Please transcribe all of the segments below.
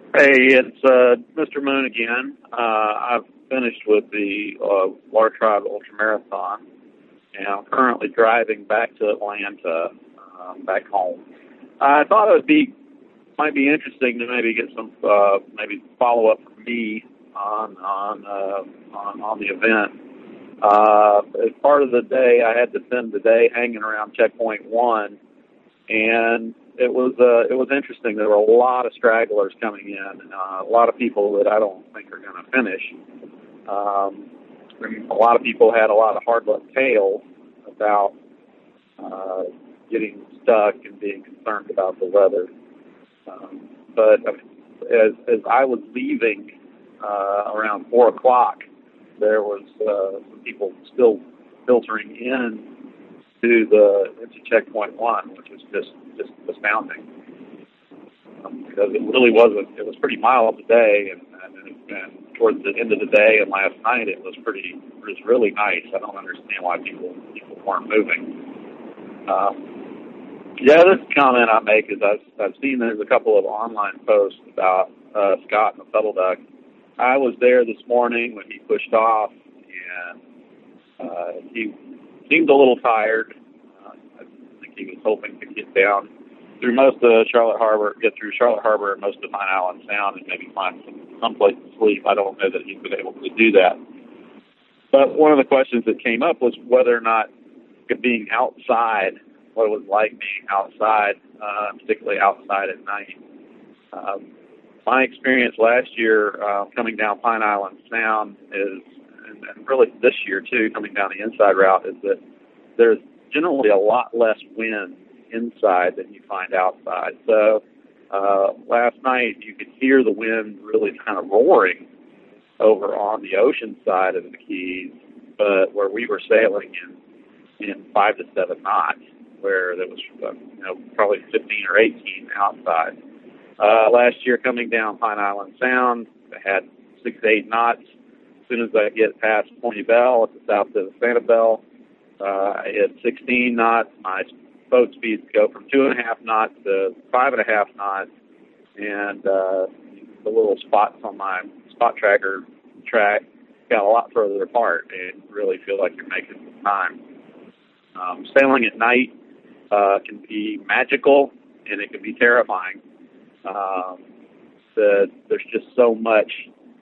Hey, it's Mr. Moon again. I've finished with the Water Tribe Ultramarathon, and I'm currently driving back to Atlanta, back home. I thought might be interesting to maybe get some maybe follow up from me on the event. As part of the day, I had to spend the day hanging around Checkpoint One, and it was interesting. There were a lot of stragglers coming in, a lot of people that I don't think are going to finish. A lot of people had a lot of hard luck tales about getting stuck and being concerned about the weather. But as I was leaving around 4 o'clock, there was some people still filtering into Checkpoint One, which was just astounding. Because it really wasn't. It was pretty mild today, and towards the end of the day and last night, it was really nice. I don't understand why people weren't moving. The other comment I make is I've seen there's a couple of online posts about Scott and the Puddle Duck. I was there this morning when he pushed off, and he seemed a little tired. I think he was hoping to get down through most of Charlotte Harbor, get through Charlotte Harbor and most of Pine Island Sound, and maybe find some place to sleep. I don't know that he's been able to do that. But one of the questions that came up was whether or not being outside, what it was like being outside, particularly outside at night. My experience last year coming down Pine Island Sound is, and really this year too, coming down the inside route, is that there's generally a lot less wind inside than you find outside. So last night you could hear the wind really kind of roaring over on the ocean side of the Keys, but where we were sailing in 5 to 7 knots, where there was probably 15 or 18 outside. Last year coming down Pine Island Sound, I had 6 to 8 knots. As soon as I get past Pony Bell at the south of Sanibel, I hit 16 knots. My boat speeds go from 2.5 knots to 5.5 knots, and the little spots on my spot tracker track got a lot further apart, and really feel like you're making some time. Sailing at night can be magical, and it can be terrifying. There's just so much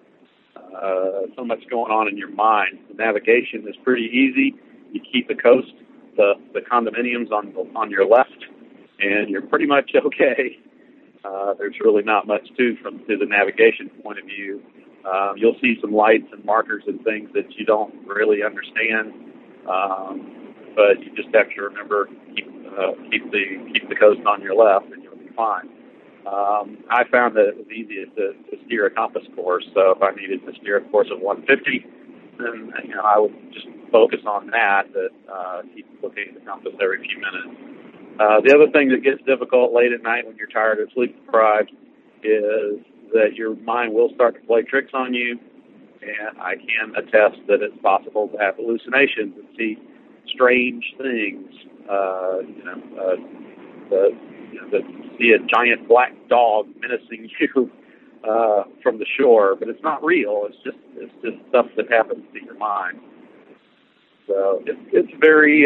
going on in your mind. The navigation is pretty easy. You keep the coast, the condominiums on your left, and you're pretty much okay. There's really not much to the navigation point of view. You'll see some lights and markers and things that you don't really understand, but you just have to remember keep the coast on your left, and you'll be fine. I found that it was easiest to steer a compass course. So if I needed to steer a course of 150, then I would just focus on that. Keep looking at the compass every few minutes. The other thing that gets difficult late at night when you're tired or sleep deprived is that your mind will start to play tricks on you, and I can attest that it's possible to have hallucinations and see strange things. See a giant black dog menacing you from the shore, but it's not real. It's just stuff that happens to your mind. So it's very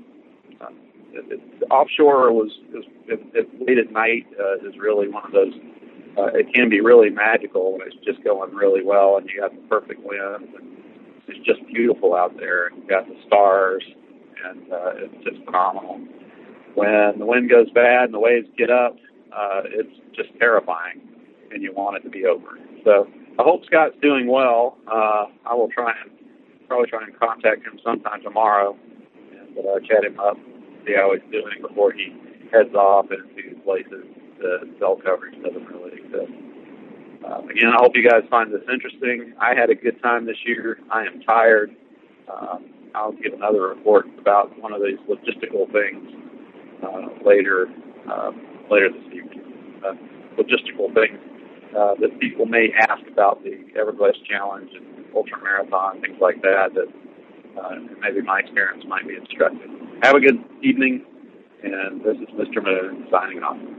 offshore late at night is really one of those. It can be really magical when it's just going really well and you got the perfect wind and it's just beautiful out there and you got the stars and it's just phenomenal. When the wind goes bad and the waves get up, it's just terrifying, and you want it to be over. So I hope Scott's doing well. I will probably try and contact him sometime tomorrow and chat him up, see how he's doing before he heads off into places that cell coverage doesn't really exist. Again, I hope you guys find this interesting. I had a good time this year. I am tired. I'll give another report about one of these logistical things later this evening. Logistical things that people may ask about the Everglades Challenge and Ultramarathon, things like that, maybe my experience might be instructive. Have a good evening, and this is Mr. Moon signing off.